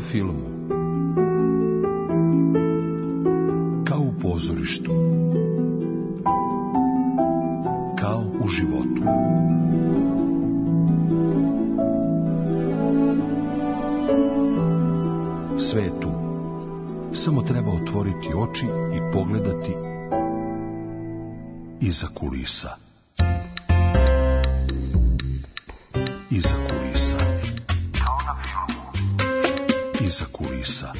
filmu, kao u pozorištu, kao u životu. Sve je tu. Samo treba otvoriti oči i pogledati iza kulisa. Iza kulisa. Kao na filmu. Iza kulisa.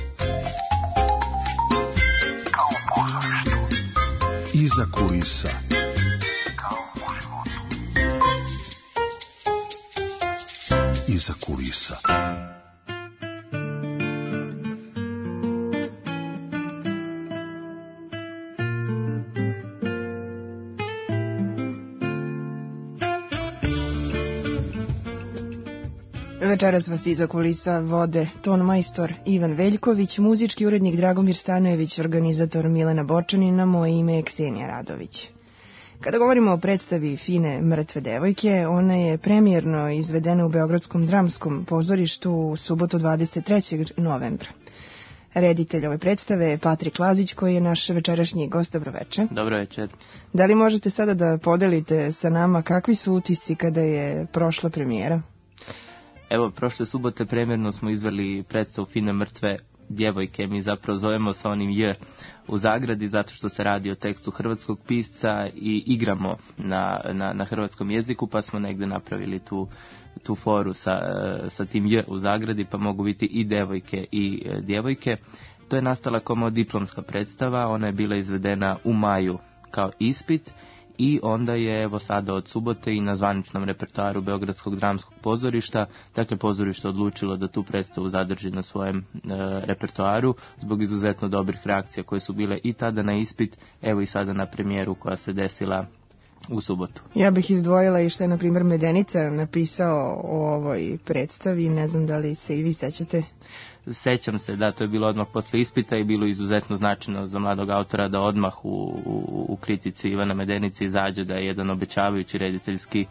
Kao u pozorištu. Iza kulisa. Kao u životu. Iza kulisa. Večeras vas iza kulisa vode ton majstor Ivan Veljković, muzički urednik Dragomir Stanojević, organizator Milena Borčanina, moje ime je Ksenija Radović. Kada govorimo o predstavi Fine mrtve devojke, ona je premijerno izvedena u Beogradskom dramskom pozorištu u subotu 23. novembra. Reditelj ove predstave je Patrik Lazić, koji je naš večerašnji gost. Dobro večer. Dobro večer. Da li možete sada da podelite sa nama kakvi su utisci kada je prošla premijera? Evo, prošle subote premjerno smo izveli predstavu Fine mrtve djevojke. Mi zapravo zovemo sa onim J u zagradi zato što se radi o tekstu hrvatskog pisca i igramo na hrvatskom jeziku, pa smo negdje napravili tu foru sa tim J u zagradi, pa mogu biti i devojke i djevojke. To je nastala kao diplomska predstava, ona je bila izvedena u maju kao ispit. I onda je evo sada od subote i na zvaničnom repertoaru Beogradskog dramskog pozorišta, dakle pozorište odlučilo da tu predstavu zadrži na svojem repertoaru zbog izuzetno dobrih reakcija koje su bile i tada na ispit, evo i sada na premijeru koja se desila u subotu. Ja bih izdvojila i što je, na primjer, Medenica napisao o ovoj predstavi, ne znam da li se i vi sećate. Sećam se, da, to je bilo odmah posle ispita i bilo izuzetno značajno za mladog autora da odmah u kritici Ivana Medenice izađe da je jedan obećavajući rediteljski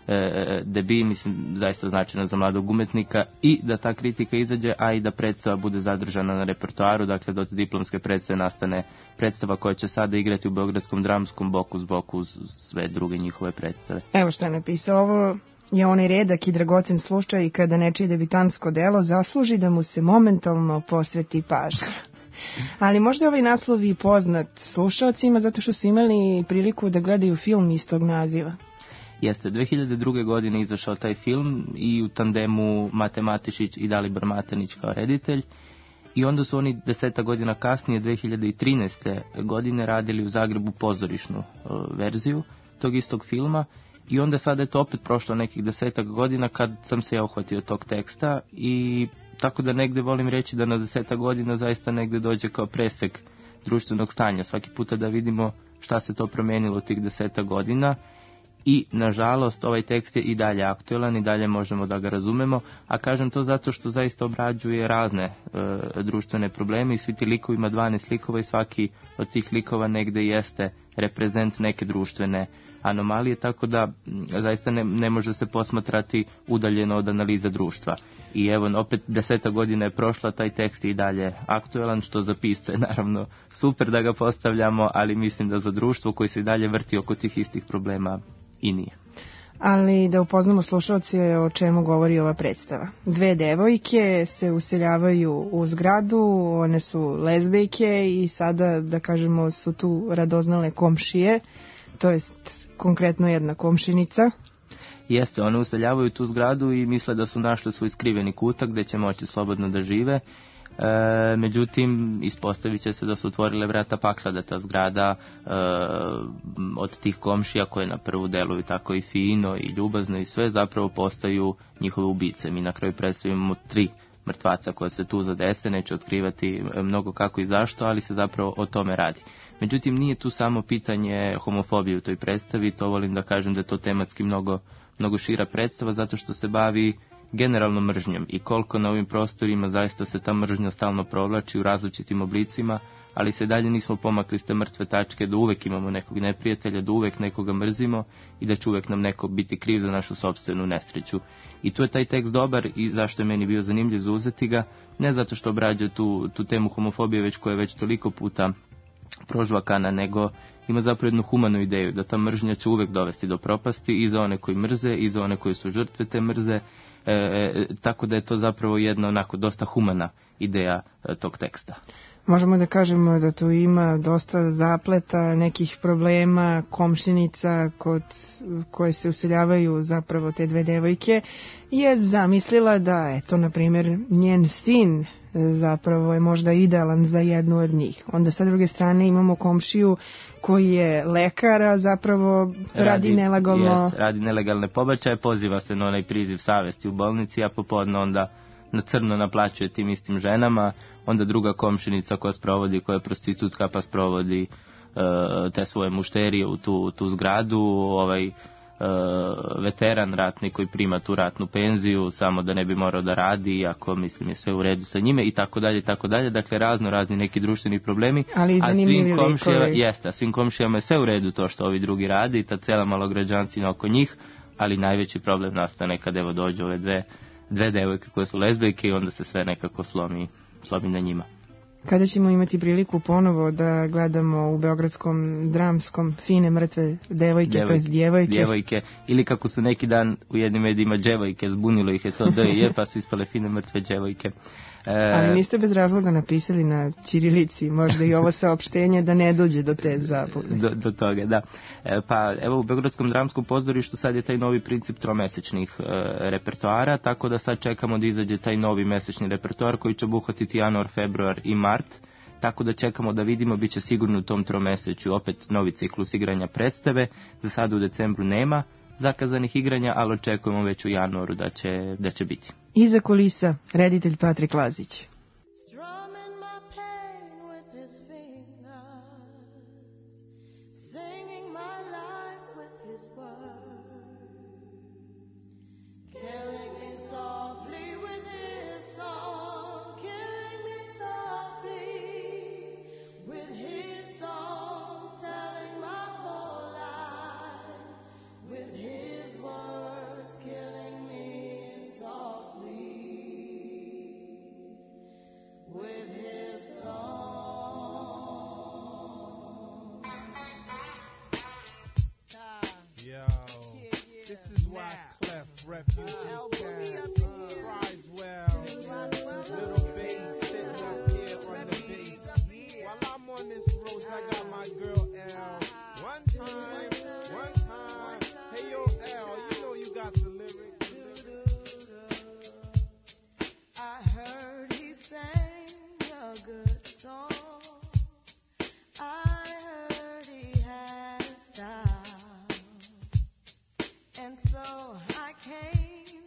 debi, mislim, zaista značajno za mladog umetnika i da ta kritika izađe, a i da predstava bude zadržana na repertoaru, dakle do diplomske predstave nastane predstava koja će sada igrati u Beogradskom dramskom boku uz boku uz sve druge njihove predstave. Evo što je napisao, ovo je onaj redak i dragocen slučaj kada nečije debitansko delo zasluži da mu se momentalno posveti pažnja. Ali možda je ovaj naslov i poznat slušalcima zato što su imali priliku da gledaju film istog naziva. Jeste, 2002. godine izašao taj film i u tandemu Mate Matišić i Dalibor Matanić kao reditelj. I onda su oni 10 godina kasnije, 2013. godine, radili u Zagrebu pozorišnu verziju tog istog filma. I onda sada je to opet prošlo nekih 10 godina kad sam se ja uhvatio tog teksta i tako da negde volim reći da na 10 godina zaista negde dođe kao presek društvenog stanja. Svaki puta da vidimo šta se to promijenilo tih 10 godina i nažalost ovaj tekst je i dalje aktuelan i dalje možemo da ga razumemo, a kažem to zato što zaista obrađuje razne društvene probleme i svi ti likovi ima 12 likova i svaki od tih likova negde jeste reprezent neke društvene anomalije, tako da zaista ne može se posmatrati udaljeno od analize društva. I evo, opet 10 godina je prošla, taj tekst je i dalje aktuelan, što za pisca je naravno super da ga postavljamo, ali mislim da za društvo koji se i dalje vrti oko tih istih problema i nije. Ali da upoznamo slušalce o čemu govori ova predstava. Dve devojke se useljavaju u zgradu, one su lezbejke i sada, da kažemo, su tu radoznale komšije, to jest konkretno jedna komšinica. Jeste, one useljavaju tu zgradu i misle da su našli svoj skriveni kutak gdje će moći slobodno da žive. Međutim, ispostavit će se da su otvorile vrata pakla, da ta zgrada od tih komšija koje na prvu deluju tako i fino i ljubazno i sve zapravo postaju njihove ubice. Mi na kraju predstavimo 3 mrtvaca koja se tu zadese, neće otkrivati mnogo kako i zašto, ali se zapravo o tome radi. Međutim, nije tu samo pitanje homofobije u toj predstavi, to volim da kažem da je to tematski mnogo šira predstava zato što se bavi generalno mržnjom i koliko na ovim prostorima zaista se ta mržnja stalno provlači u različitim oblicima, ali se dalje nismo pomakli s te mrtve tačke da uvek imamo nekog neprijatelja, da uvek nekoga mrzimo i da će uvek nam neko biti kriv za našu sopstvenu nesreću. I tu je taj tekst dobar i zašto je meni bio zanimljiv za uzeti ga, ne zato što obrađa tu temu homofobije, već koja je već toliko puta prožvakana, nego ima zapravo jednu humanu ideju, da ta mržnja će uvek dovesti do propasti i za one koji mrze i za one koji su žrtve te mrze, tako da je to zapravo jedna onako dosta humana ideja tog teksta. Možemo da kažemo da tu ima dosta zapleta, nekih problema, komšinica koje se useljavaju zapravo te dve devojke, je zamislila da, eto, na primjer, njen sin zapravo je možda idealan za jednu od njih. Onda sa druge strane imamo komšiju koji je lekar, a zapravo radi nelegalno... Radi nelegalne pobačaje, poziva se na onaj priziv savesti u bolnici, a popodne onda na crno naplaćuje tim istim ženama, onda druga komšinica koja je prostitutka pa sprovodi te svoje mušterije u tu zgradu, veteran ratni koji prima tu ratnu penziju samo da ne bi morao da radi, iako mislim je sve u redu sa njime i tako dalje, dakle razni neki društveni problemi, a svim komšijama je sve u redu to što ovi drugi radi i ta cela malograđancina oko njih, ali najveći problem nastane kad evo dođu ove dve devojke koje su lezbijke i onda se sve nekako slomi na njima. Kada ćemo imati priliku ponovo da gledamo u beogradskom dramskom fine mrtve devojke, to jest djevojke, ili kako su neki dan u jednim medijima djevojke, zbunilo ih je to D&J pa su ispale fine mrtve djevojke. Ali niste bez razloga napisali na ćirilici, možda i ovo saopštenje da ne dođe do te zabune. Do toga, da. Pa evo u Beogradskom dramskom pozorištu sad je taj novi princip tromesečnih repertoara, tako da sad čekamo da izađe taj novi mesečni repertoar koji će obuhvatiti januar, februar i mart, tako da čekamo da vidimo, bit će sigurno u tom tromeseću opet novi ciklus igranja predstave, za sada u decembru nema zakazanih igranja, ali očekujemo već u januaru da će biti. Iza kulisa, reditelj Patrik Lazić. And so I came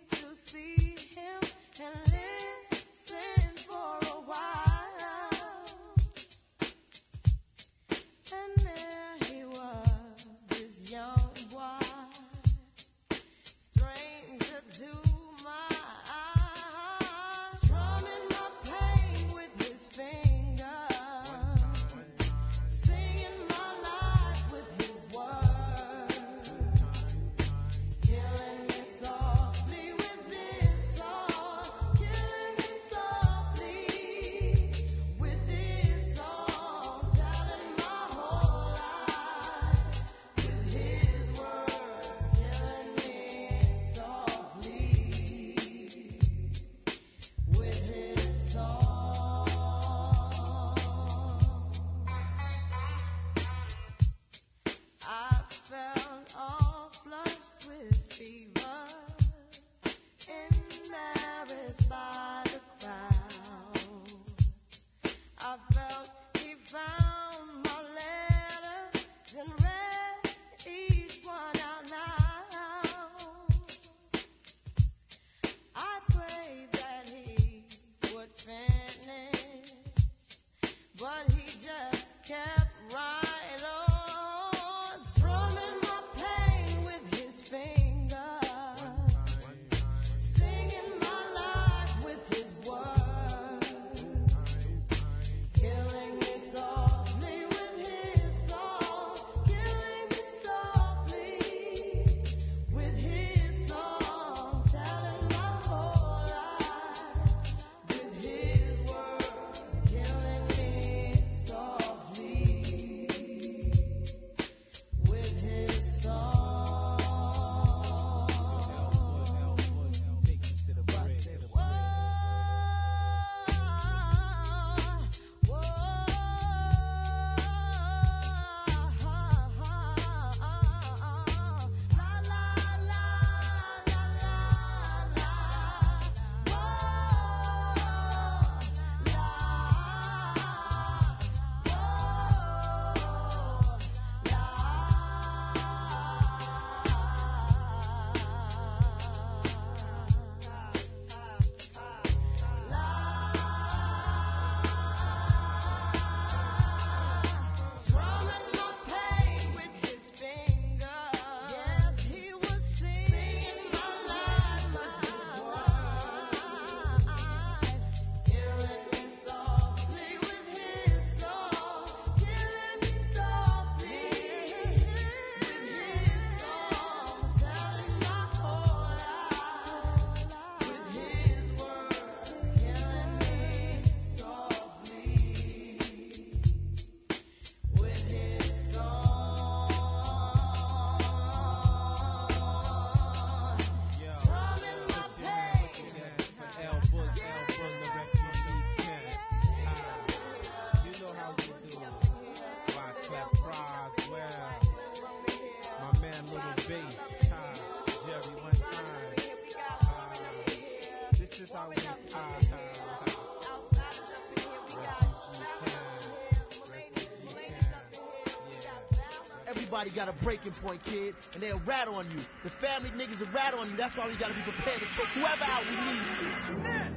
Everybody got a breaking point, kid, and they'll rat on you. The family niggas will rat on you. That's why we gotta be prepared to take whoever out we need to.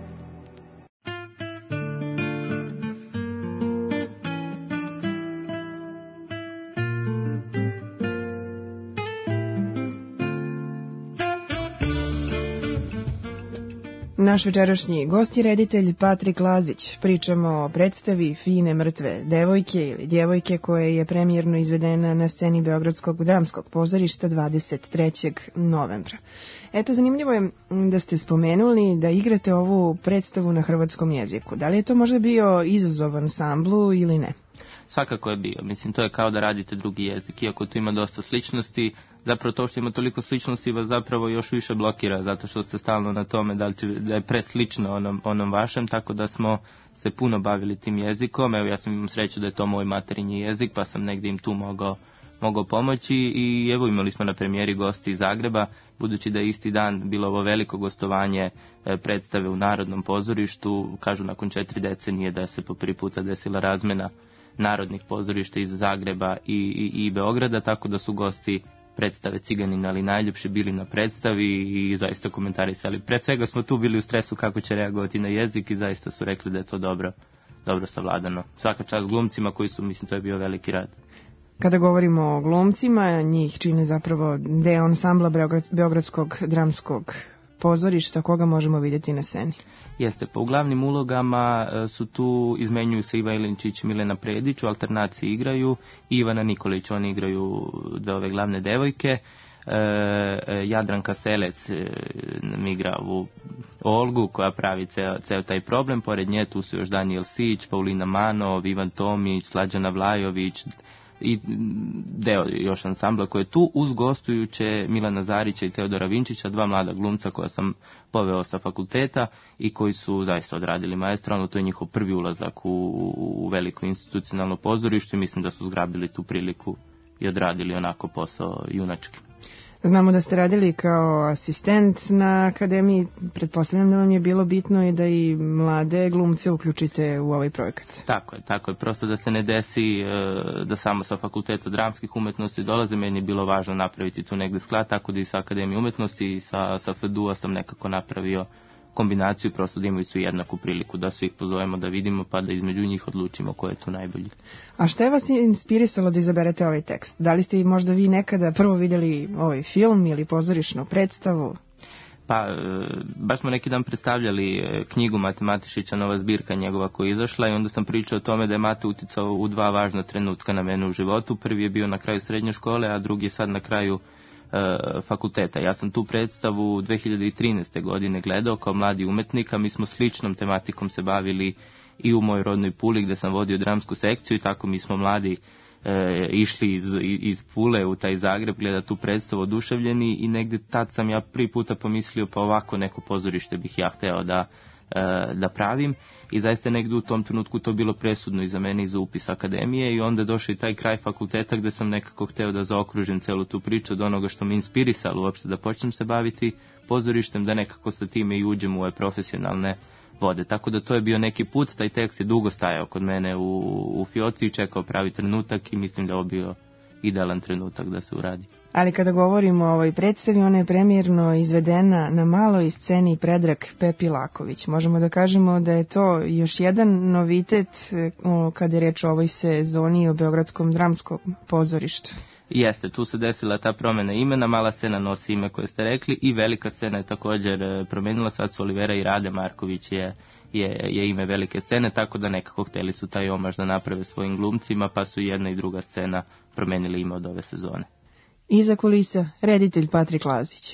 Naš večerašnji gost je reditelj Patrik Lazić. Pričamo o predstavi Fine mrtve devojke ili djevojke koja je premijerno izvedena na sceni Beogradskog dramskog pozorišta 23. novembra. Eto, zanimljivo je da ste spomenuli da igrate ovu predstavu na hrvatskom jeziku. Da li je to možda bio izazov ansamblu ili ne? Svakako je bio. Mislim, to je kao da radite drugi jezik. Iako tu ima dosta sličnosti, zapravo to što ima toliko sličnosti vas zapravo još više blokira, zato što ste stalno na tome da je preslično onom vašem, tako da smo se puno bavili tim jezikom. Evo, ja sam imao sreću da je to moj materinji jezik, pa sam negdje im tu mogao pomoći i evo imali smo na premijeri gosti iz Zagreba, budući da je isti dan bilo ovo veliko gostovanje predstave u Narodnom pozorištu. Kažu nakon 4 decenije da se po prvi puta desila razmena narodnih pozorišta iz Zagreba i Beograda, tako da su gosti predstave Ciganin, ali najljepši bili na predstavi i zaista komentarisali. Pre svega smo tu bili u stresu kako će reagovati na jezik i zaista su rekli da je to dobro savladano. Svaka čast glumcima koji su, mislim, to je bio veliki rad. Kada govorimo o glumcima, njih čine zapravo deo ansambla Beogradskog dramskog pozorišta, koga možemo vidjeti na sceni? Jeste, pa u glavnim ulogama su tu, izmenjuju se Iva Ilinčić i Milena Predić, u alternaciji igraju, i Ivana Nikolić, oni igraju dve ove glavne devojke. Jadranka Selec nam igra u Olgu koja pravi ceo taj problem, pored nje tu su još Daniel Sić, Paulina Manov, Ivan Tomić, Slađana Vlajović i deo još ansambla koji je tu, uz gostujuće Milana Zarića i Teodora Vinčića, dva mlada glumca koja sam poveo sa fakulteta i koji su zaista odradili maestralno. To je njihov prvi ulazak u veliko institucionalno pozorište i mislim da su zgrabili tu priliku i odradili onako posao junački. Znamo da ste radili kao asistent na akademiji, pretpostavljam da vam je bilo bitno i da i mlade glumce uključite u ovaj projekat. Tako je, prosto da se ne desi da samo sa fakulteta dramskih umetnosti dolaze, meni je bilo važno napraviti tu negde sklad, tako da i sa akademije umetnosti i sa FEDU-a sam nekako napravio kombinaciju, prosto da imaju svi jednaku priliku, da svi ih pozovemo da vidimo pa da između njih odlučimo ko je tu najbolji. A šta je vas inspirisalo da izaberete ovaj tekst? Da li ste možda vi nekada prvo vidjeli ovaj film ili pozorišnu predstavu? Pa, baš smo neki dan predstavljali knjigu Matematišića, nova zbirka njegova koja je izašla i onda sam pričao o tome da je Mate uticao u dva važna trenutka na mene u životu. Prvi je bio na kraju srednje škole, a drugi je sad na kraju fakulteta. Ja sam tu predstavu 2013. godine gledao kao mladi umetnik, a mi smo sličnom tematikom se bavili i u mojoj rodnoj Puli gdje sam vodio dramsku sekciju i tako mi smo mladi išli iz Pule u taj Zagreb gledati tu predstavu oduševljeni i negdje tad sam ja prvi puta pomislio pa ovako neko pozorište bih ja hteo da pravim i zaista negdje u tom trenutku to bilo presudno i za mene i za upis akademije i onda došao i taj kraj fakulteta gdje sam nekako hteo da zaokružim celu tu priču od onoga što me inspirisalo uopšte da počnem se baviti pozorištem, da nekako sa time i uđem u ove profesionalne vode. Tako da to je bio neki put, taj tekst je dugo stajao kod mene u fioci i čekao pravi trenutak i mislim da je ovo bio idealan trenutak da se uradi. Ali kada govorimo o ovoj predstavi, ona je premijerno izvedena na maloj sceni Predrag Pepi Laković. Možemo da kažemo da je to još jedan novitet kada je reč o ovoj sezoni o Beogradskom dramskom pozorištu. Jeste, tu se desila ta promjena imena, mala scena nosi ime koje ste rekli i velika scena je također promijenila, sad su Olivera i Rade Marković je ime velike scene, tako da nekako htjeli su taj omaž da naprave svojim glumcima, pa su jedna i druga scena promijenili ime od ove sezone. Iza kulisa, reditelj Patrik Lazić.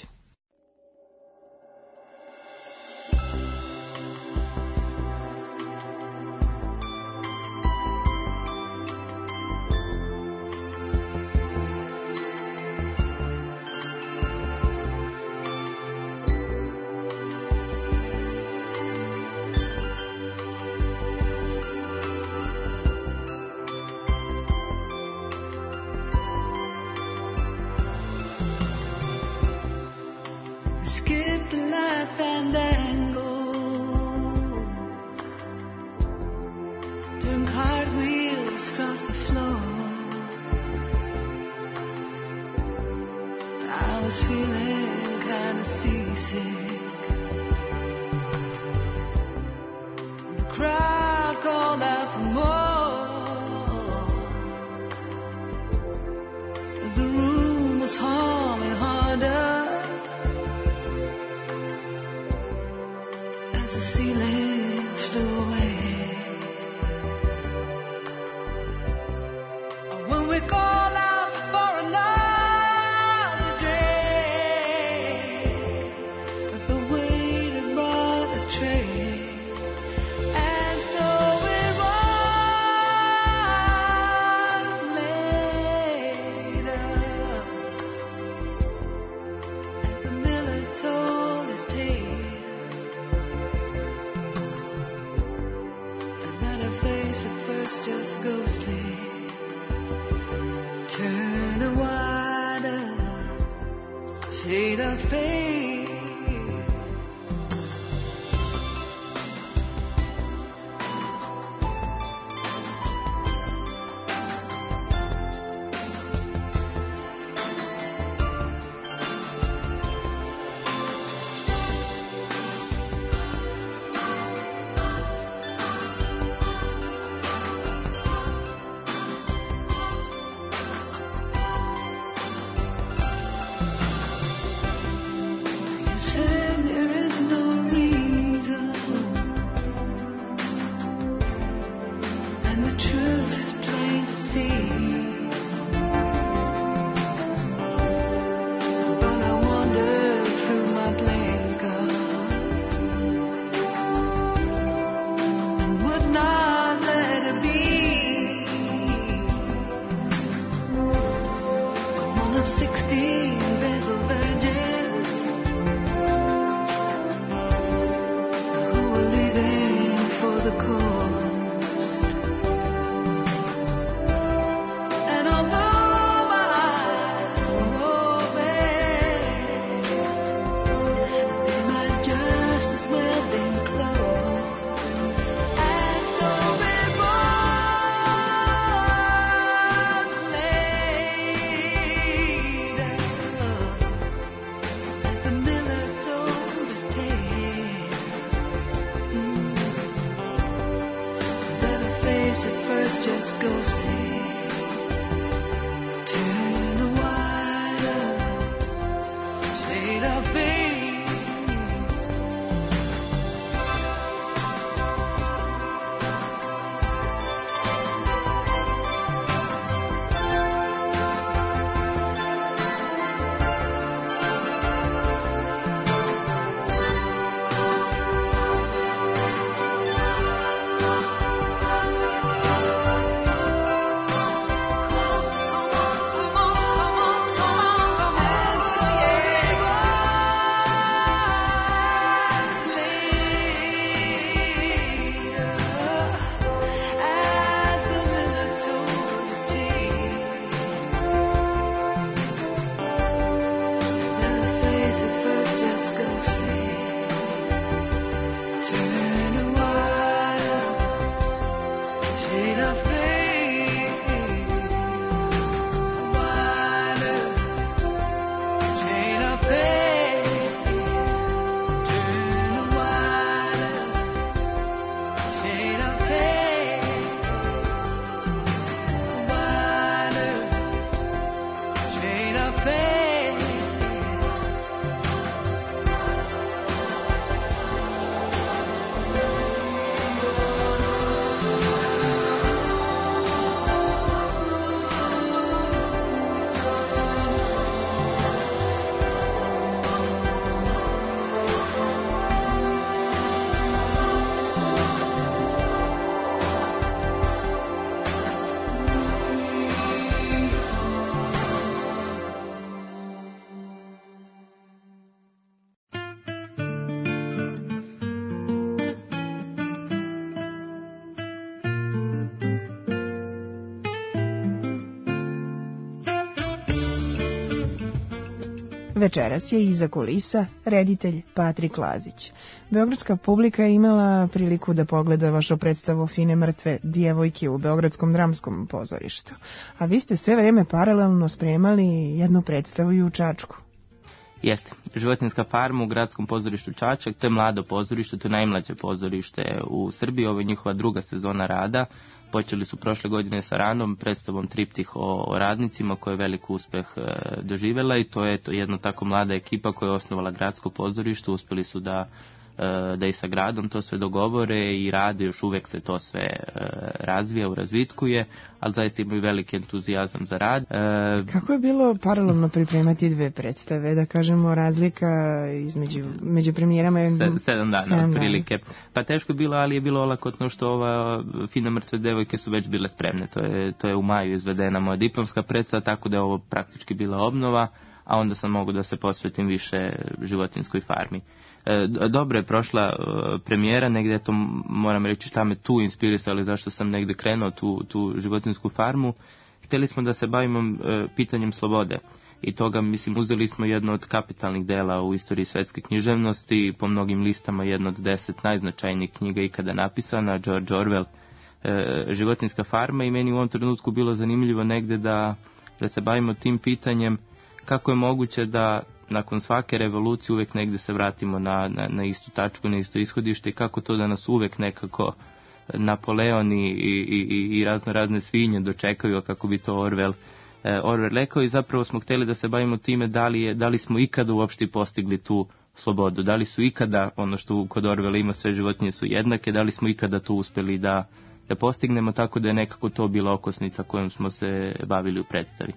Večeras je iza kulisa reditelj Patrik Lazić. Beogradska publika je imala priliku da pogleda vašu predstavu Fine mrtve djevojke u Beogradskom dramskom pozorištu. A vi ste sve vreme paralelno spremali jednu predstavu i u Čačku. Jeste. Životinjska farma u gradskom pozorištu Čačak, to je mlado pozorište, to je najmlađe pozorište u Srbiji, ovo je njihova druga sezona rada. Počeli su prošle godine sa radom, predstavom Triptih o radnicima koja je velik uspeh doživjela i to je jedna tako mlada ekipa koja je osnovala gradsko pozorište, uspjeli su da i sa gradom to sve dogovore i rade, još uvijek se to sve razvija, urazvitkuje, ali zaista imaju veliki entuzijazam za rad. Kako je bilo paralelno pripremati dve predstave, da kažemo razlika među premijerama? 7 dana otprilike. Pa teško je bilo, ali je bilo olakotno što ova Fina mrtve devojke su već bile spremne. To je u maju izvedena moja diplomska predstava, tako da je ovo praktički bila obnova, a onda sam mogu da se posvetim više životinjskoj farmi. Dobro je prošla premijera, negdje to moram reći šta me tu inspirisali, zašto sam negdje krenuo tu životinjsku farmu. Htjeli smo da se bavimo pitanjem slobode i toga, mislim, uzeli smo jedno od kapitalnih dela u istoriji svetske književnosti, po mnogim listama jedno od 10 najznačajnijih knjiga ikada napisana, George Orwell, Životinjska farma, i meni u ovom trenutku bilo zanimljivo negdje da se bavimo tim pitanjem kako je moguće da nakon svake revolucije uvijek negdje se vratimo na istu tačku, na isto ishodište, i kako to da nas uvijek nekako Napoleoni i razne svinje dočekaju, kako bi to Orwell rekao, i zapravo smo htjeli da se bavimo time da li smo ikada uopšte postigli tu slobodu, da li su ikada, ono što kod Orwella ima sve životinje su jednake, da li smo ikada to uspjeli da postignemo, tako da je nekako to bila okosnica kojom smo se bavili u predstavi.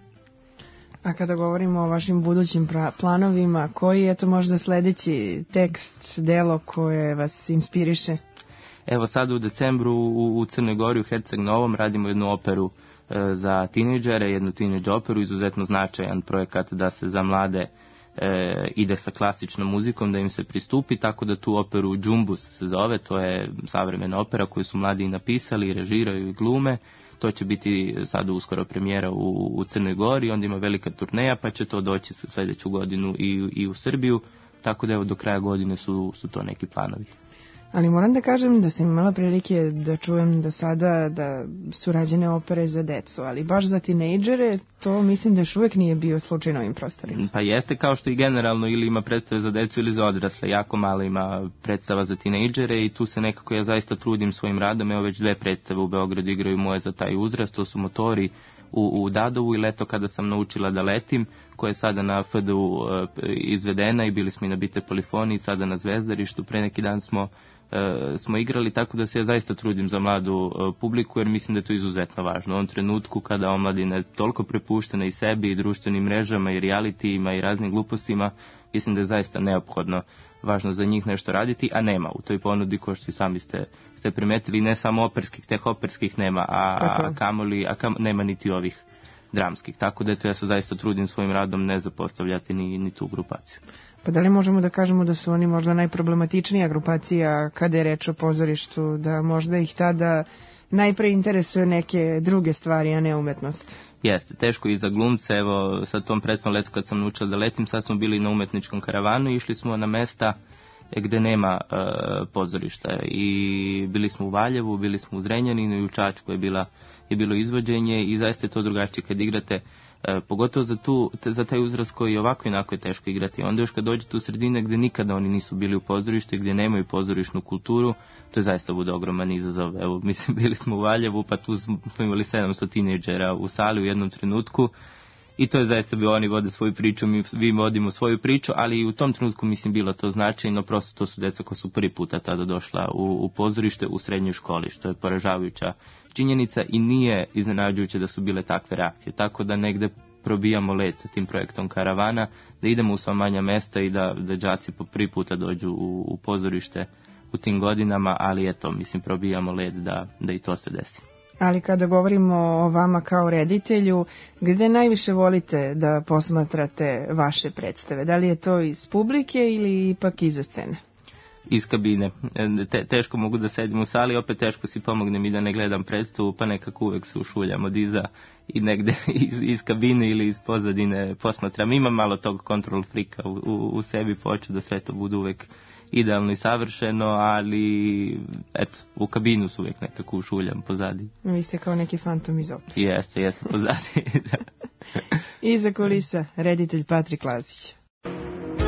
A kada govorimo o vašim budućim planovima, koji je to možda sljedeći tekst, delo koje vas inspiriše? Evo sad u decembru u Crnoj Gori, u Herceg Novom, radimo jednu operu za tinejdžere, jednu tinejdž operu, izuzetno značajan projekat da se za mlade ide sa klasičnom muzikom, da im se pristupi, tako da tu operu Džumbus se zove, to je savremena opera koju su mladi napisali, režiraju i glume. To će biti sad uskoro premijera u Crnoj Gori, onda ima velika turneja, pa će to doći sljedeću godinu i u Srbiju, tako da evo do kraja godine su to neki planovi. Ali moram da kažem da sam imala prilike da čujem do sada da su rađene opere za decu, ali baš za tinejdžere to mislim da još uvijek nije bio slučaj na ovim prostorima. Pa jeste, kao što i generalno ili ima predstave za decu ili za odrasle, jako malo ima predstava za tinejdžere i tu se nekako ja zaista trudim svojim radom. Evo već 2 predstave u Beogradu igraju moje za taj uzrast, to su Motori u Dadovu i Leto kada sam naučila da letim, koja je sada na FDU izvedena i bili smo i na Bite Polifoniji, sada na Zvezdarištu. Pre neki dan smo igrali, tako da se ja zaista trudim za mladu publiku, jer mislim da je to izuzetno važno. U ovom trenutku kada omladina je toliko prepuštena i sebi i društvenim mrežama i realitijima i raznim glupostima, mislim da je zaista neophodno važno za njih nešto raditi, a nema u toj ponudi, ko što i sami ste primetili, ne samo operskih, teh operskih nema, a kamoli nema niti ovih dramskih. Tako da ja se zaista trudim svojim radom ne zapostavljati ni tu grupaciju. Pa da li možemo da kažemo da su oni možda najproblematičnija grupacija kada je reč o pozorištu, da možda ih tada najpre interesuje neke druge stvari, a ne umetnost? Jeste, teško i za glumce. Evo, sad tom predstavnom letu kad sam naučila da letim, sad smo bili na umetničkom karavanu i išli smo na mesta gde nema pozorišta i bili smo u Valjevu, bili smo u Zrenjaninu i u Čačku je bilo izvođenje i zaista je to drugačije kad igrate, pogotovo za taj uzrast koji ovako i onako je teško igrati. Onda još kad dođete u sredine gdje nikada oni nisu bili u pozorištu i gdje nemaju pozorišnu kulturu, to je zaista bude ogroman izazov. Evo, mislim, bili smo u Valjevu, pa tu smo imali 700 tinejdžera u sali u jednom trenutku i to je zaista bio, oni vode svoju priču, mi vodimo svoju priču, ali i u tom trenutku mislim bilo to značajno, prosto to su djeca koja su prvi puta tada došla u pozorište u srednjoj školi, što je poražavajuća činjenica i nije iznenađujuće da su bile takve reakcije. Tako da negde probijamo led sa tim projektom karavana, da idemo u sva manja mesta i da đaci po prvi puta dođu u pozorište u tim godinama, ali eto, mislim, probijamo led da i to se desi. Ali kada govorimo o vama kao reditelju, gde najviše volite da posmatrate vaše predstave? Da li je to iz publike ili ipak iza scene? Iz kabine. Teško mogu da sedim u sali, opet teško si pomognem i da ne gledam predstavu, pa nekako uvek se ušuljam od iza i negde iz kabine ili iz pozadine posmatram. Imam malo tog control frika u sebi, hoću da sve to bude uvek idealno i savršeno, ali eto, u kabinu su uvijek nekako ušuljam pozadi. Vi ste kao neki fantom iz opere. Jeste pozadi. Iza kulisa, reditelj Patrik Lazić.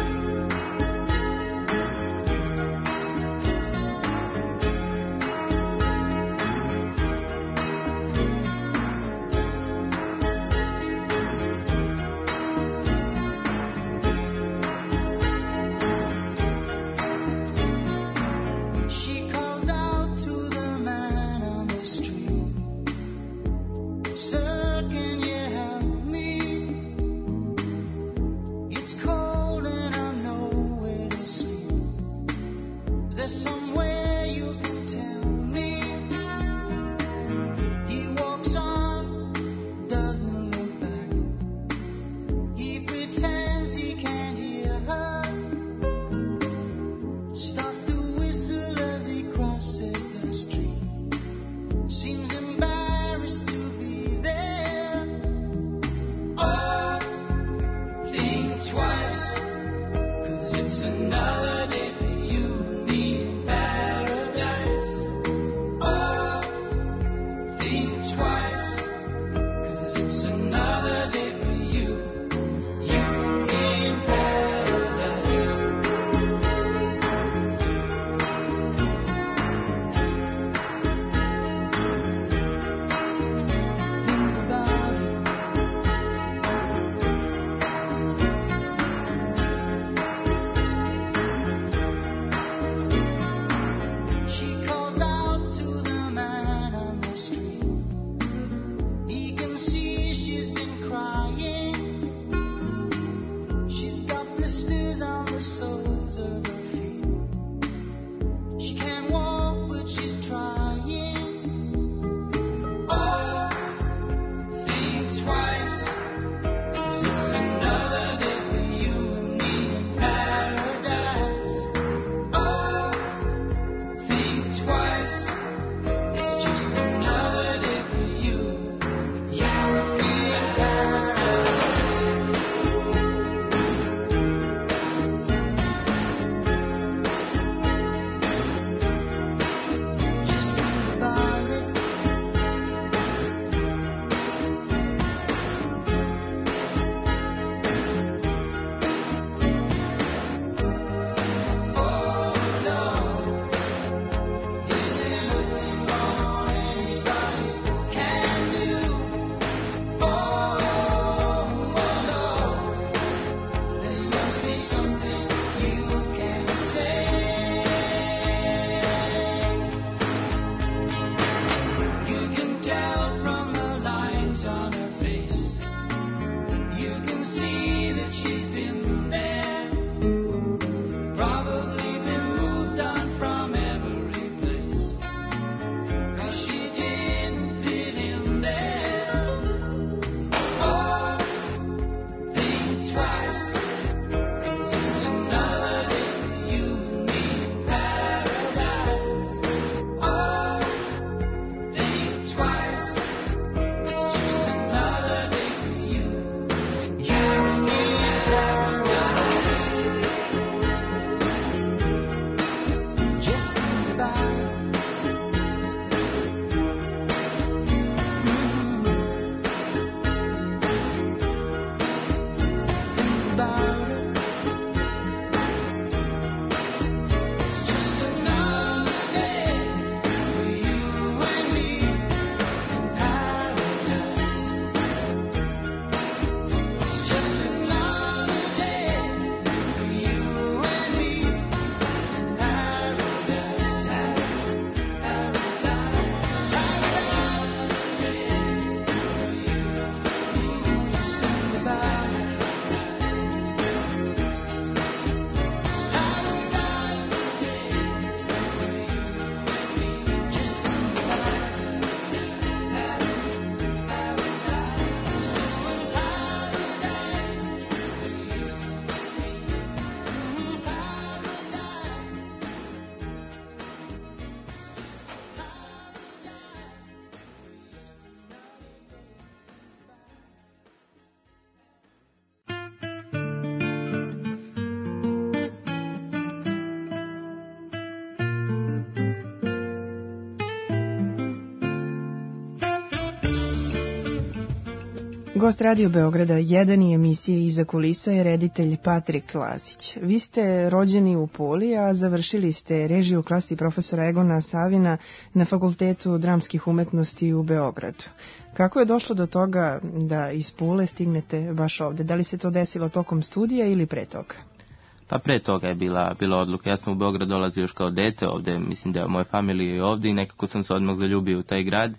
Gost Radio Beograda 1 i emisije Iza kulisa je reditelj Patrik Lazić. Vi ste rođeni u Puli, a završili ste režiju u klasi profesora Egona Savina na Fakultetu dramskih umetnosti u Beogradu. Kako je došlo do toga da iz Pule stignete baš ovde? Da li se to desilo tokom studija ili pre toga? Pa pre toga je bila odluka. Ja sam u Beograd dolazio još kao dete ovde, mislim da moje familije je ovde i nekako sam se odmah zaljubio u taj grad.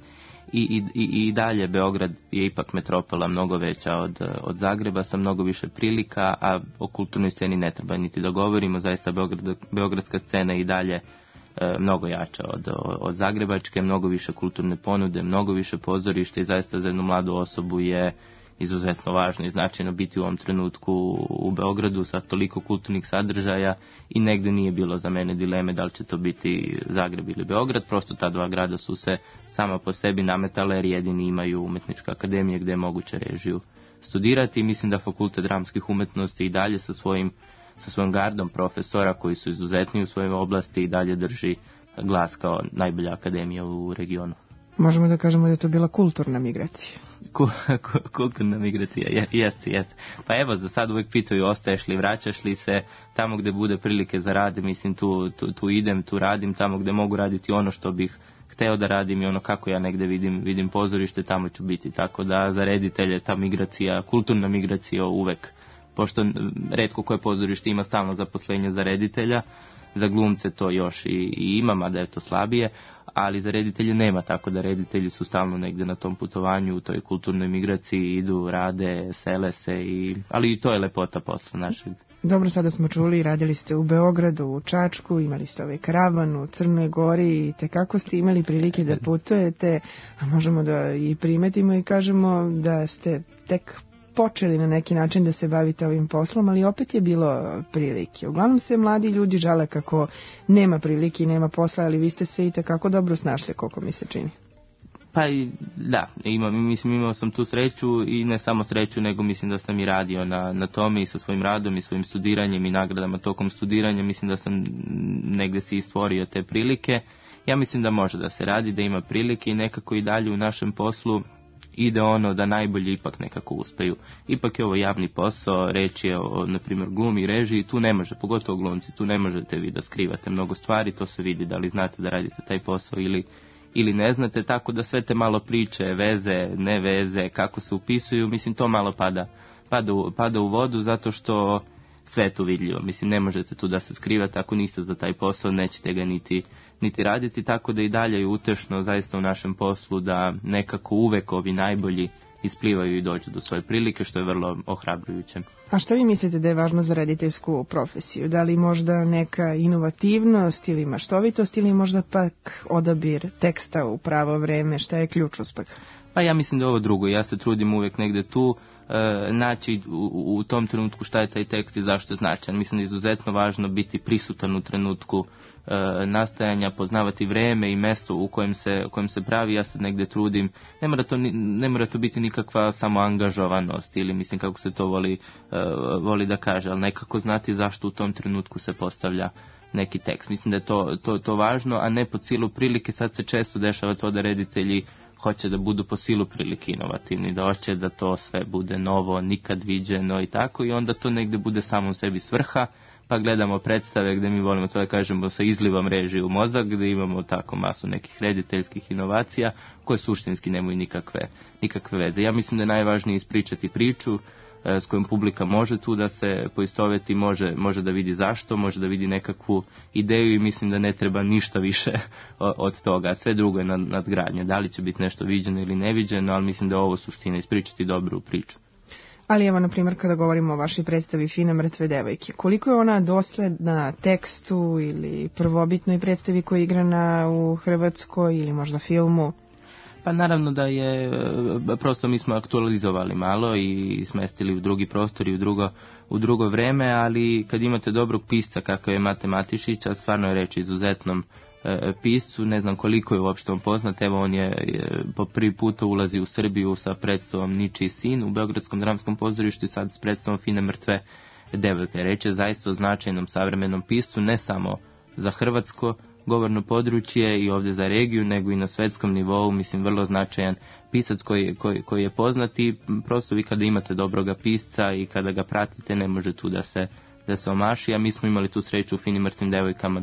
I dalje Beograd je ipak metropola mnogo veća od Zagreba sa mnogo više prilika, a o kulturnoj sceni ne treba niti da govorimo. Zaista beogradska scena je i dalje mnogo jača od zagrebačke, mnogo više kulturne ponude, mnogo više pozorišta i zaista za jednu mladu osobu je izuzetno važno i značajno biti u ovom trenutku u Beogradu sa toliko kulturnih sadržaja i negde nije bilo za mene dileme da li će to biti Zagreb ili Beograd, prosto ta dva grada su se sama po sebi nametale jer jedini imaju umetničke akademije gde je moguće režiju studirati i mislim da Fakultet dramskih umetnosti i dalje sa svojom gardom profesora koji su izuzetni u svojoj oblasti i dalje drži glas kao najbolja akademija u regionu. Možemo da kažemo da je to bila kulturna migracija. Kulturna migracija, jeste. Pa evo, za sad uvijek pitaju ostaješ li, vraćaš li se, tamo gde bude prilike za rad, mislim tu idem, tu radim, tamo gde mogu raditi ono što bih hteo da radim i ono kako ja negde vidim pozorište, tamo ću biti. Tako da za reditelje ta migracija, kulturna migracija uvek, pošto retko koje pozorište ima stalno zaposlenje za reditelja, za glumce to još i ima, mada je to slabije, ali za reditelje nema, tako da reditelji su stalno negde na tom putovanju, u toj kulturnoj migraciji, idu, rade, sele se, ali i to je lepota posla našeg. Dobro, sada smo čuli, radili ste u Beogradu, u Čačku, imali ste ovaj karavan u Crnoj Gori i tekako ste imali prilike da putujete, a možemo da i primetimo i kažemo da ste tek počeli na neki način da se bavite ovim poslom, ali opet je bilo prilike. Uglavnom se mladi ljudi žale kako nema prilike i nema posla, ali vi ste se i tekako dobro snašli, koliko mi se čini. Pa da, imao sam tu sreću i ne samo sreću, nego mislim da sam i radio na tome i sa svojim radom i svojim studiranjem i nagradama tokom studiranja. Mislim da sam negde si stvorio te prilike. Ja mislim da može da se radi, da ima prilike i nekako i dalje u našem poslu ide ono da najbolji ipak nekako uspeju. Ipak je ovo javni posao, reč je o, na primjer, glumi i režiji, tu ne može, pogotovo glumci, tu ne možete vi da skrivate mnogo stvari, to se vidi da li znate da radite taj posao ili ne znate, tako da sve te malo priče, veze, ne veze, kako se upisuju, mislim to malo pada u vodu zato što sve je tu vidljivo. Mislim, ne možete tu da se skrivate, ako niste za taj posao, nećete ga niti raditi, tako da i dalje je utešno zaista u našem poslu da nekako uvek ovi najbolji isplivaju i dođu do svoje prilike, što je vrlo ohrabrujuće. A šta vi mislite da je važno za rediteljsku profesiju? Da li možda neka inovativnost ili maštovitost ili možda pak odabir teksta u pravo vreme? Šta je ključ uspeha? Pa ja mislim da ovo drugo. Ja se trudim uvek negde tu naći u tom trenutku šta je taj tekst i zašto je značajan. Mislim da je izuzetno važno biti prisutan u trenutku nastajanja, poznavati vreme i mesto u kojem se pravi. Ja se negde trudim. Ne mora to biti nikakva samoangažovanost ili mislim kako se to voli da kaže, ali nekako znati zašto u tom trenutku se postavlja neki tekst. Mislim da je to važno, a ne po silu prilike. Sad se često dešava to da reditelji hoće da budu po silu prilike inovativni, da hoće da to sve bude novo, nikad viđeno i tako, i onda to negde bude samo u sebi svrha, pa gledamo predstave gde mi volimo to da kažemo sa izlivom režije u mozak, gde imamo tako masu nekih rediteljskih inovacija koje suštinski nemaju nikakve veze. Ja mislim da je najvažnije ispričati priču s kojom publika može tu da se poistoveti, može da vidi zašto, može da vidi nekakvu ideju i mislim da ne treba ništa više od toga. Sve drugo je nadgradnja. Da li će biti nešto viđeno ili neviđeno, ali mislim da je ovo suština, ispričati dobru priču. Ali evo, na primjer, kada govorimo o vašoj predstavi Fine mrtve devojke, koliko je ona dosledna tekstu ili prvobitnoj predstavi koja je igrana u Hrvatskoj ili možda filmu? Pa naravno da je, prosto mi smo aktualizovali malo i smestili u drugi prostor i u drugo vreme, ali kad imate dobrog pisca kakav je Mate Matišić, a stvarno je reč izuzetnom piscu, ne znam koliko je uopšte on poznat, evo on je po prvi puta ulazi u Srbiju sa predstavom Ničiji sin u Beogradskom dramskom pozorištu i sad s predstavom Fine mrtve devojke. Reč je zaista o značajnom savremenom piscu, ne samo za hrvatsko govorno područje i ovdje za regiju, nego i na svetskom nivou, mislim vrlo značajan pisac koji je poznat i prosto vi kada imate dobroga pisca i kada ga pratite ne može tu da se omaši, a mi smo imali tu sreću u Finim mrtvim devojkama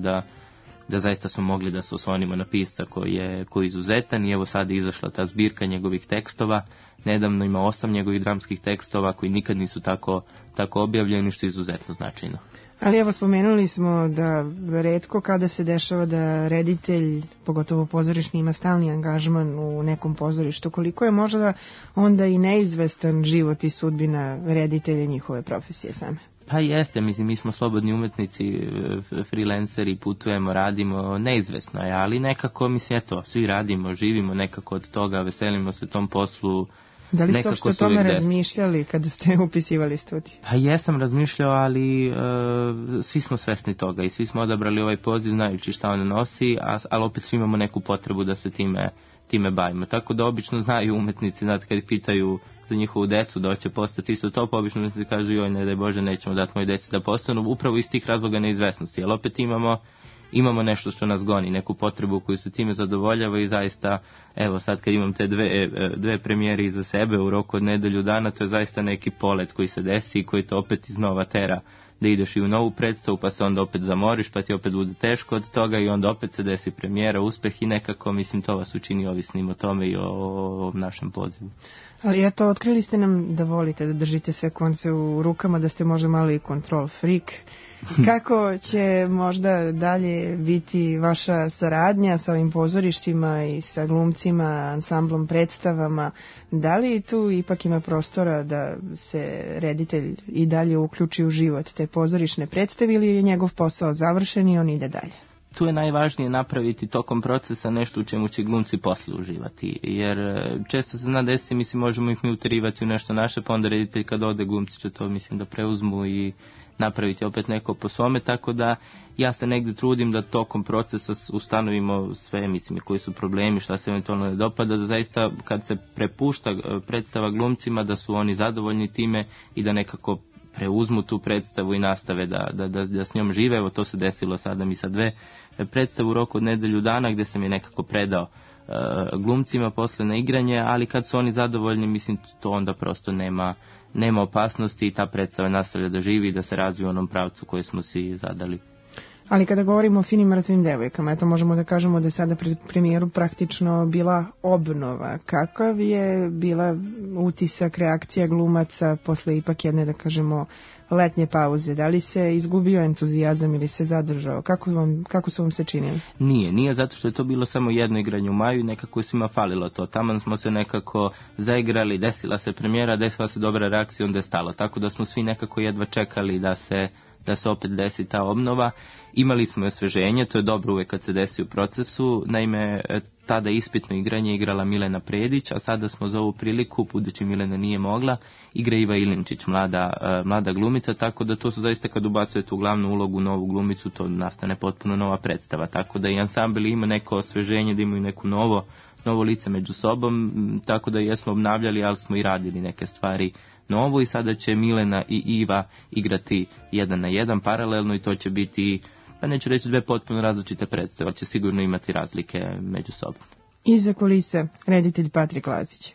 da zaista smo mogli da se oslonimo na pisca koji je izuzetan i evo sad je izašla ta zbirka njegovih tekstova. Nedavno ima 8 njegovih dramskih tekstova koji nikad nisu tako objavljeni, što je izuzetno značajno. Ali evo spomenuli smo da retko kada se dešava da reditelj, pogotovo pozorišni, ima stalni angažman u nekom pozorištu. Koliko je možda onda i neizvestan život i sudbina reditelja njihove profesije same? Pa jeste, mislim, mi smo slobodni umetnici, freelanceri, putujemo, radimo, neizvesno je, ali nekako, mislim, eto, svi radimo, živimo nekako od toga, veselimo se tom poslu. Da li ste uopšte o tome razmišljali kada ste upisivali studij? Pa jesam razmišljao, ali svi smo svesni toga i svi smo odabrali ovaj poziv, znajući šta on nosi, ali opet svi imamo neku potrebu da se time bavimo. Tako da obično znaju umetnici, znate, kad pitaju za njihovu decu da hoće postati isto to, pa obično umetnici kažu joj, ne daj Bože, nećemo dati moji deci da postanu, upravo iz tih razloga neizvesnosti, ali opet imamo nešto što nas goni, neku potrebu koju se time zadovoljava i zaista, evo sad kad imam te dve premijere iza sebe u roku od nedelju dana, to je zaista neki polet koji se desi i koji to opet iznova tera da ideš i u novu predstavu, pa se onda opet zamoriš, pa ti opet bude teško od toga i onda opet se desi premijera, uspeh i nekako, mislim, to vas učini ovisnim o tome i o našem pozivu. Ali eto, otkrili ste nam da volite da držite sve konce u rukama, da ste možda malo i control freak. Kako će možda dalje biti vaša saradnja sa ovim pozorištima i sa glumcima, ansamblom, predstavama? Da li tu ipak ima prostora da se reditelj i dalje uključi u život te pozorišne predstave ili je njegov posao završen i on ide dalje? Tu je najvažnije napraviti tokom procesa nešto u čemu će glumci poslije uživati, jer često se zna desiti, mislim, možemo ih mi uterivati u nešto naše, pa onda reditelj kad ode glumci će to, mislim, da preuzmu i napraviti opet neko po svome, tako da ja se negdje trudim da tokom procesa ustanovimo sve, mislim, koji su problemi, šta se eventualno ne dopada, da zaista kad se prepušta predstava glumcima da su oni zadovoljni time i da nekako preuzmu tu predstavu i nastave da s njom žive. Evo to se desilo sada mi sa 2 predstave u roku od nedelju dana gdje sam je nekako predao glumcima posle na igranje, ali kad su oni zadovoljni, mislim, to onda prosto nema opasnosti i ta predstava nastavlja da živi i da se razvije u onom pravcu koji smo si zadali. Ali kada govorimo o Finim mrtvim devojkama, eto možemo da kažemo da je sada pred premijeru praktično bila obnova. Kakav je bila utisak, reakcija glumaca posle ipak jedne, da kažemo, letnje pauze? Da li se izgubio entuzijazam ili se zadržao? Kako su vam se činili? Nije, zato što je to bilo samo jedno igranje u maju i nekako je svima falilo to. Taman smo se nekako zaigrali, desila se premijera, desila se dobra reakcija, onda je stalo. Tako da smo svi nekako jedva čekali da se opet desi ta obnova. Imali smo osveženje, to je dobro uvijek kad se desi u procesu. Naime, tada ispitno igranje igrala Milena Predić, a sada smo za ovu priliku, budući Milena nije mogla, igra Iva Ilinčić, mlada glumica, tako da to su zaista kad ubacujete u glavnu ulogu novu glumicu, to nastane potpuno nova predstava. Tako da i ansambl ima neko osveženje, da imaju neko novo lice među sobom, tako da jesmo obnavljali, ali smo i radili neke stvari novo i sada će Milena i Iva igrati 1 na 1 paralelno i to će biti, pa neću reći 2 potpuno različite predstave, ali će sigurno imati razlike među sobom. Iza kulisa, reditelj Patrik Lazić.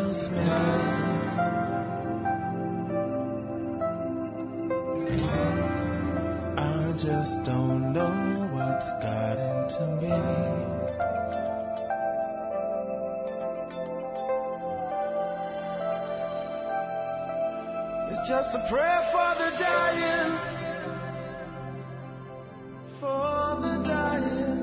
Christmas. I just don't know what's got into me. It's just a prayer for the dying, for the dying.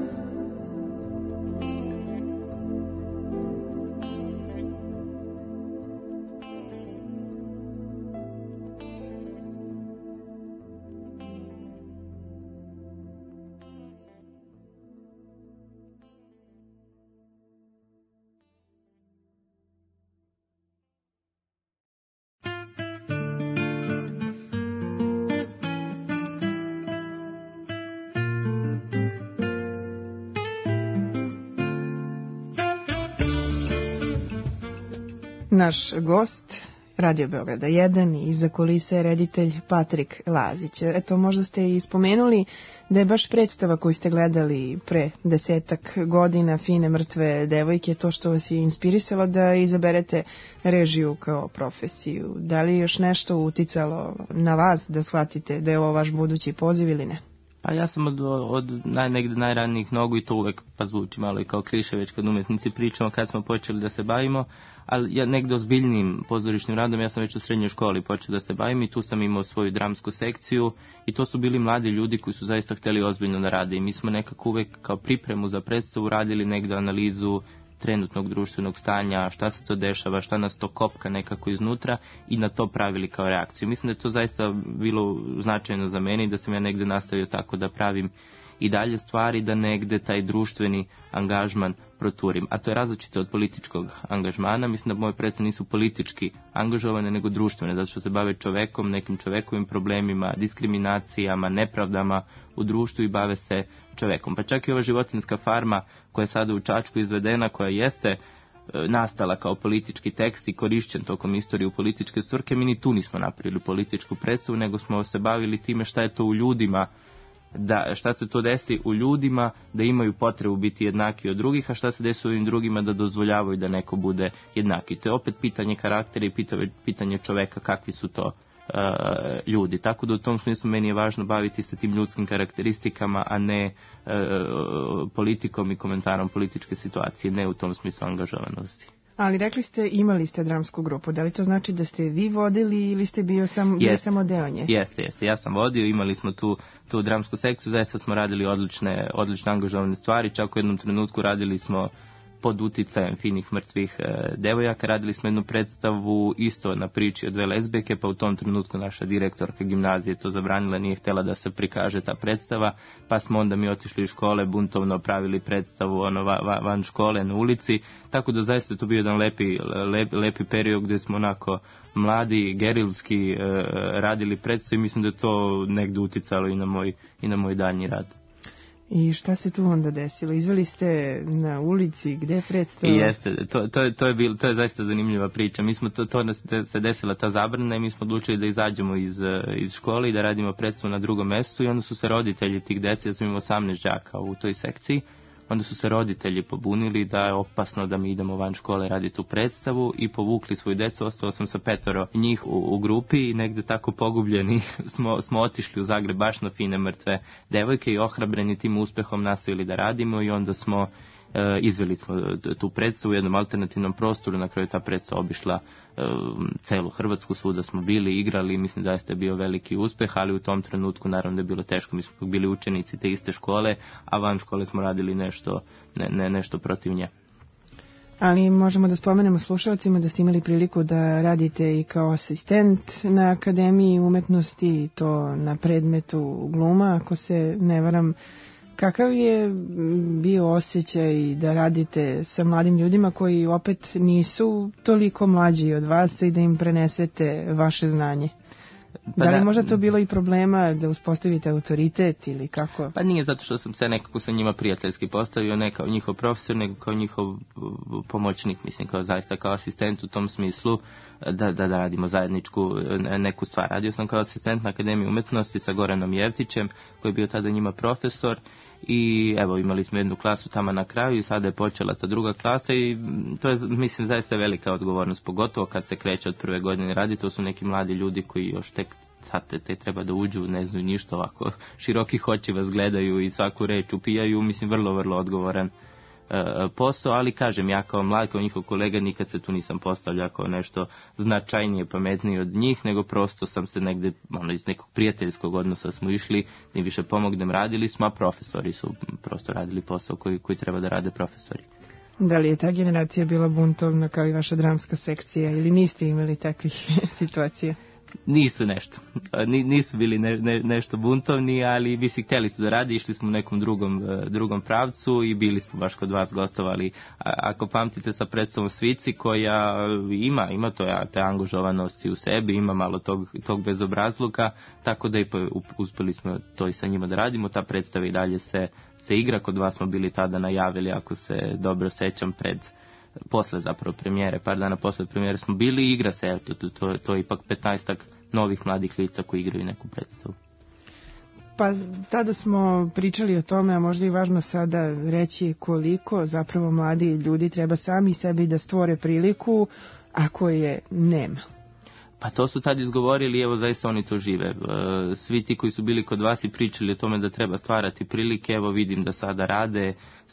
Naš gost, Radio Beograda 1 i iza kulisa je reditelj Patrik Lazić. Eto, možda ste i spomenuli da je baš predstava koju ste gledali pre 10 godina, Fine mrtve devojke, to što vas je inspirisalo da izaberete režiju kao profesiju. Da li je još nešto uticalo na vas da shvatite da je ovo vaš budući poziv ili ne? Pa ja sam od najranijih nogu, i to uvek pa zvuči malo i kao kliše već kad umjetnici pričamo kad smo počeli da se bavimo, ali ja negde ozbiljnim pozorišnim radom, ja sam već u srednjoj školi počeo da se bavim i tu sam imao svoju dramsku sekciju i to su bili mladi ljudi koji su zaista hteli ozbiljno da rade i mi smo nekako uvek kao pripremu za predstavu radili negde analizu trenutnog društvenog stanja, šta se to dešava, šta nas to kopka nekako iznutra i na to pravili kao reakciju. Mislim da je to zaista bilo značajno za mene i da sam ja negde nastavio tako da pravim i dalje stvari, da negde taj društveni angažman proturim. A to je različito od političkog angažmana. Mislim da moje predstave nisu politički angažovane, nego društvene, zato što se bave čovekom, nekim čovekovim problemima, diskriminacijama, nepravdama u društvu i bave se čovekom. Pa čak i ova životinjska farma koja je sada u Čačku izvedena, koja jeste nastala kao politički tekst i korišćen tokom istorije u političke svrhe, mi ni tu nismo napravili političku predstavu, nego smo se bavili time šta je to u ljudima, da šta se to desi u ljudima da imaju potrebu biti jednaki od drugih, a šta se desi u ovim drugima da dozvoljavaju da neko bude jednaki. To je opet pitanje karaktera i pitanje čoveka kakvi su to ljudi. Tako da u tom smislu meni je važno baviti se tim ljudskim karakteristikama, a ne politikom i komentarom političke situacije, ne u tom smislu angažovanosti. Ali rekli ste, imali ste dramsku grupu. Da li to znači da ste vi vodili ili ste bili samo deo nje? Jeste. Ja sam vodio, imali smo tu dramsku sekciju, zaista smo radili odlične angažovane stvari, čak u jednom trenutku radili smo pod uticajem finih mrtvih devojaka, radili smo jednu predstavu isto na priči o dve lezbijke, pa u tom trenutku naša direktorka gimnazije to zabranila, nije htjela da se prikaže ta predstava, pa smo onda mi otišli iz škole, buntovno pravili predstavu van škole na ulici, tako da zaista je to bio jedan lepi period gdje smo onako mladi, gerilski radili predstavu i mislim da je to negdje uticalo i na moj daljnji rad. I šta se tu onda desilo? Izveli ste na ulici, gde predstava? Jeste, to je zaista zanimljiva priča. Mi smo to se desila ta zabrana i mi smo odlučili da izađemo iz škole i da radimo predstavu na drugom mestu i onda su se roditelji tih dece, ja sam imao 18 đaka u toj sekciji, onda su se roditelji pobunili da je opasno da mi idemo van škole raditi tu predstavu i povukli svoju decu, ostao sam sa 5 njih u grupi i negde tako pogubljeni smo otišli u Zagreb baš na Fine mrtve devojke i ohrabreni tim uspehom nastavili da radimo i onda smo izveli smo tu predstavu u jednom alternativnom prostoru, na kraju ta predstava obišla celu Hrvatsku, svuda smo bili, igrali, mislim da je bio veliki uspeh, ali u tom trenutku naravno da je bilo teško, mi smo bili učenici te iste škole, a van škole smo radili nešto protiv nje. Ali možemo da spomenemo slušalcima da ste imali priliku da radite i kao asistent na Akademiji umetnosti i to na predmetu gluma, ako se ne varam. Kakav je bio osjećaj da radite sa mladim ljudima koji opet nisu toliko mlađi od vas i da im prenesete vaše znanje? Da li možda to bilo i problema da uspostavite autoritet ili kako? Pa nije, zato što sam se nekako sa njima prijateljski postavio, ne kao njihov profesor, nego kao njihov pomoćnik, mislim, zaista kao asistent u tom smislu da radimo zajedničku neku stvar. Radio sam kao asistent na Akademiji umetnosti sa Goranom Jevtićem, koji je bio tada njima profesor, i evo imali smo jednu klasu tamo na kraju i sada je počela ta druga klasa i to je mislim zaista velika odgovornost, pogotovo kad se kreće od prve godine radi, to su neki mladi ljudi koji još tek sad te treba da uđu, ne znaju ništa, ovako širokih oči vas gledaju i svaku reč upijaju, mislim vrlo odgovoran posao, ali kažem, ja kao mlad, kao njihov kolega nikad se tu nisam postavljao kao nešto značajnije, pametnije od njih, nego prosto sam se negde, iz nekog prijateljskog odnosa smo išli, da im više pomognem, radili smo, a profesori su prosto radili posao koji treba da rade profesori. Da li je ta generacija bila buntovna kao i vaša dramska sekcija ili niste imali takvih situacija? Nisu nešto. Nisu bili nešto buntovni, ali mislim, htjeli su da radi, išli smo u nekom drugom pravcu i bili smo baš kod vas gostovali. Ako pamtite sa predstavom Svici, koja ima te angažovanosti u sebi, ima malo tog bezobrazluka, tako da i uspeli smo to i sa njima da radimo. Ta predstava i dalje se igra, kod vas smo bili tada najavili, ako se dobro sećam, posle zapravo premijere, par dana posle premijere smo bili i igra se, to je ipak 15 novih mladih lica koji igraju neku predstavu. Pa tada smo pričali o tome, a možda i važno sada reći koliko zapravo mladi ljudi treba sami sebi da stvore priliku, ako je nema. Pa to su tad izgovorili, evo zaista oni to žive. Svi ti koji su bili kod vas i pričali o tome da treba stvarati prilike, evo vidim da sada rade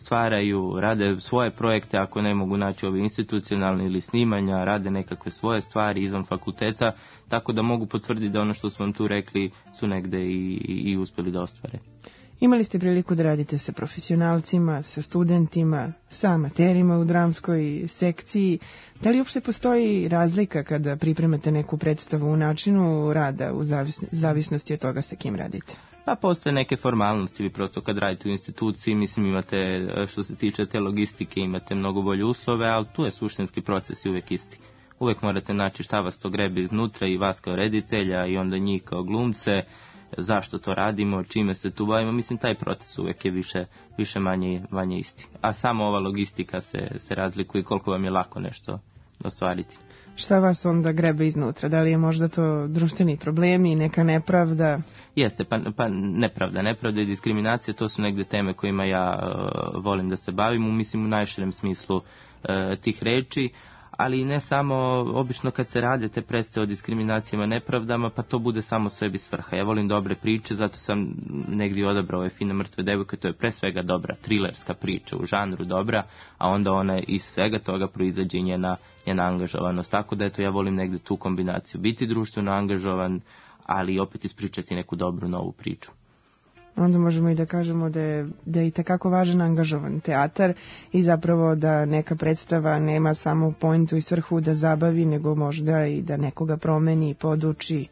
svoje projekte, ako ne mogu naći ove institucionalne ili snimanja, rade nekakve svoje stvari izvan fakulteta, tako da mogu potvrditi da ono što smo vam tu rekli su negde i uspjeli da ostvare. Imali ste priliku da radite sa profesionalcima, sa studentima, sa amaterima u dramskoj sekciji. Da li uopšte postoji razlika kada pripremate neku predstavu u načinu rada u zavisnosti od toga sa kim radite? Pa postoje neke formalnosti, vi prosto kad radite u instituciji, mislim imate, što se tiče te logistike, imate mnogo bolje uslove, ali tu je suštinski proces i uvijek isti. Uvijek morate naći šta vas to grebe iznutra i vas kao reditelja i onda njih kao glumce, zašto to radimo, čime se tu bavimo, mislim taj proces uvijek je više manje isti. A samo ova logistika se razlikuje koliko vam je lako nešto ostvariti. Šta vas onda grebe iznutra? Da li je možda to društveni problemi, neka nepravda? Jeste, pa nepravda i diskriminacija, to su negde teme kojima ja volim da se bavim, mislim u najširem smislu tih reči, ali ne samo, obično kad se rade te predstave o diskriminacijama, nepravdama, pa to bude samo sebi svrha. Ja volim dobre priče, zato sam negdje odabrao ove Fine mrtve devojke, to je pre svega dobra trilerska priča, u žanru dobra, a onda ona iz svega toga proizađe njena angažovanost. Tako da eto, ja volim negdje tu kombinaciju, biti društveno angažovan, ali opet ispričati neku dobru novu priču. Onda možemo i da kažemo da je i takako važan angažovan teatar i zapravo da neka predstava nema samo pointu i svrhu da zabavi, nego možda i da nekoga promeni i poduči.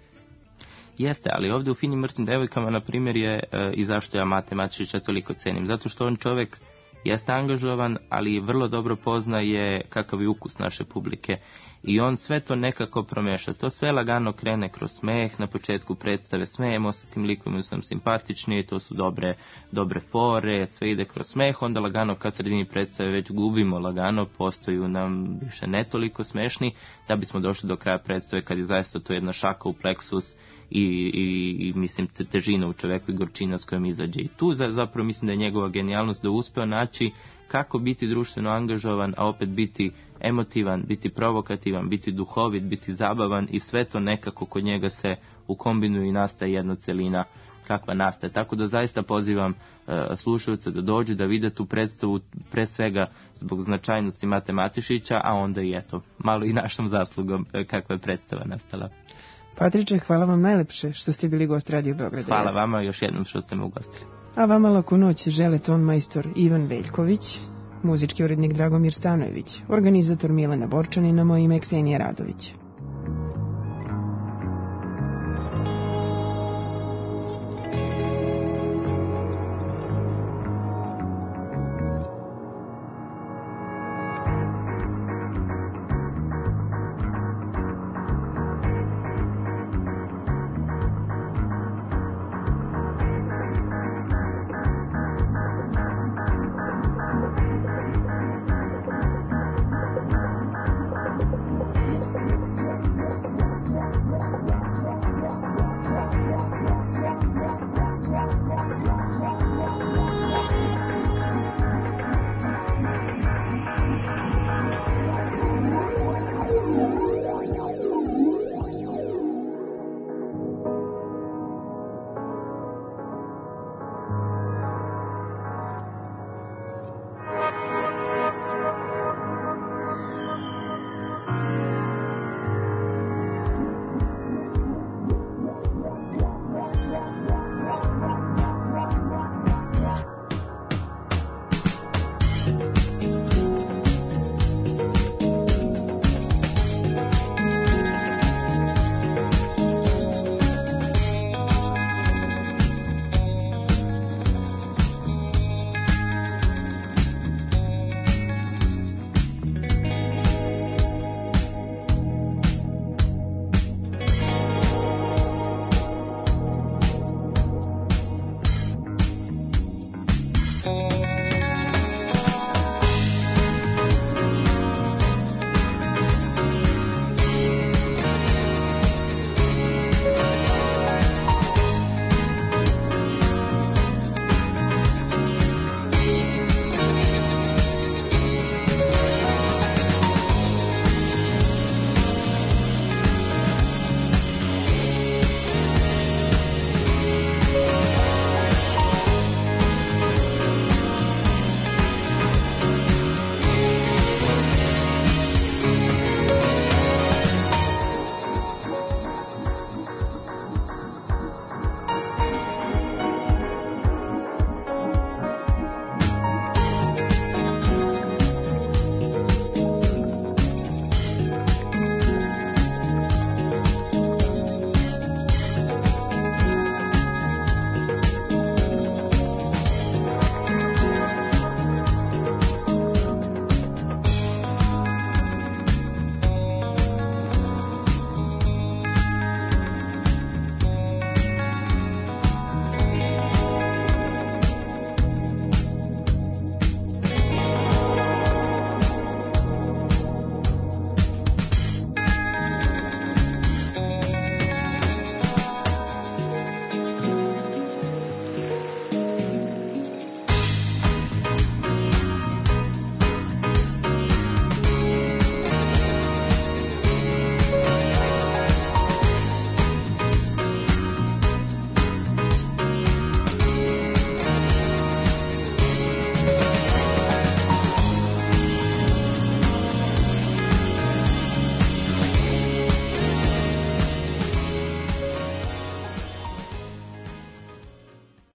Jeste, ali ovdje u Finim mrtvim devojkama, na primjer, je i zašto ja Mate Matišića toliko cenim. Zato što on čovjek jeste angažovan, ali vrlo dobro poznaje kakav je ukus naše publike. I on sve to nekako promeša. To sve lagano krene kroz smeh, na početku predstave smejemo se tim likovima, su nam simpatični, to su dobre fore, sve ide kroz smeh, onda lagano kad sredini predstave već gubimo lagano, postaju nam više ne toliko smešni, da bismo došli do kraja predstave kad je zaista to jedna šaka u pleksus i mislim težina u čoveku i gorčina s kojom izađe. I tu zapravo mislim da je njegova genijalnost da uspeo naći kako biti društveno angažovan, a opet biti emotivan, biti provokativan, biti duhovit, biti zabavan i sve to nekako kod njega se ukombinuje i nastaje jedna celina kakva nastaje. Tako da zaista pozivam slušalce da dođu, da vide tu predstavu pre svega zbog značajnosti Mate Matišića, a onda i eto, malo i našom zaslugom kakva je predstava nastala. Patriče, hvala vam najlepše što ste bili gost Radio Beograda. Hvala vama još jednom što ste me ugostili. A vama laku noć žele tonmajstor Ivan Veljković, muzički urednik Dragomir Stanojević, organizator Milena Borčanina, moje ime Ksenija Radović.